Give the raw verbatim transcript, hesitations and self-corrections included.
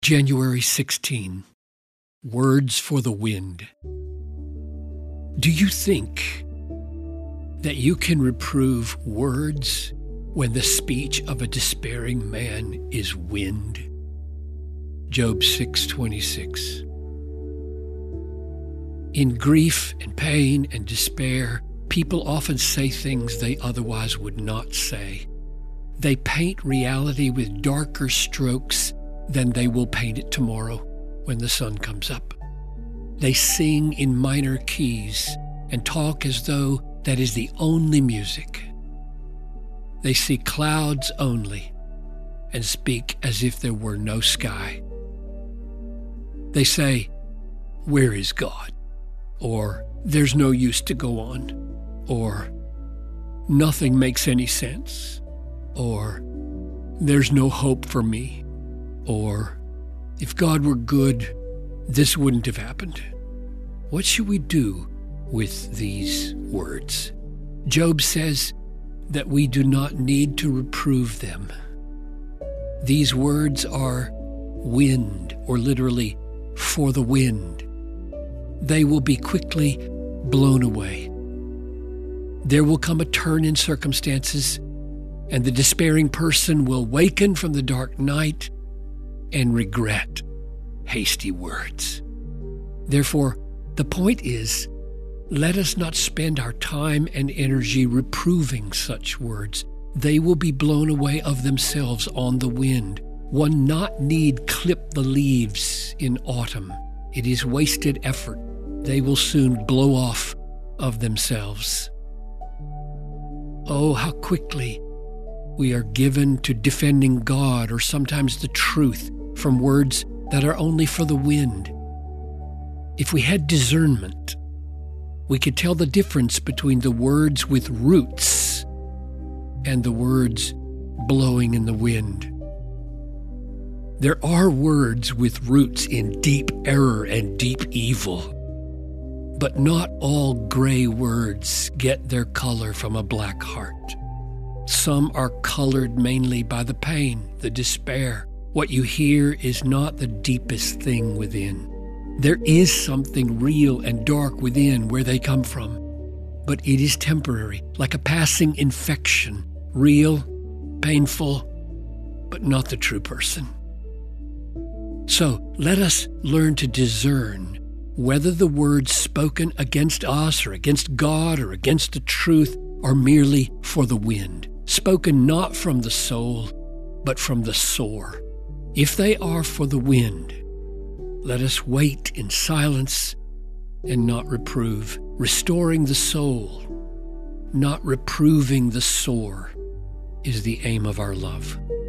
January sixteenth. Words for the wind. Do you think that you can reprove words when the speech of a despairing man is wind? Job six twenty-six. In grief and pain and despair, people often say things they otherwise would not say. They paint reality with darker strokes than they will paint it tomorrow when the sun comes up. They sing in minor keys and talk as though that is the only music. They see clouds only and speak as if there were no sky. They say, "Where is God?" Or, "There's no use to go on." Or, "Nothing makes any sense." Or, "There's no hope for me." Or, "If God were good, this wouldn't have happened." What should we do with these words? Job says that we do not need to reprove them. These words are wind, or literally, for the wind. They will be quickly blown away. There will come a turn in circumstances, and the despairing person will waken from the dark night and regret hasty words. Therefore, the point is, let us not spend our time and energy reproving such words. They will be blown away of themselves on the wind. One not need clip the leaves in autumn. It is wasted effort. They will soon blow off of themselves. Oh, how quickly we are given to defending God or sometimes the truth from words that are only for the wind. If we had discernment, we could tell the difference between the words with roots and the words blowing in the wind. There are words with roots in deep error and deep evil, but not all gray words get their color from a black heart. Some are colored mainly by the pain, the despair. What you hear is not the deepest thing within. There is something real and dark within where they come from, but it is temporary, like a passing infection, real, painful, but not the true person. So let us learn to discern whether the words spoken against us or against God or against the truth are merely for the wind, spoken not from the soul, but from the sore. If they are for the wind, let us wait in silence and not reprove, restoring the soul, not reproving the sore, is the aim of our love.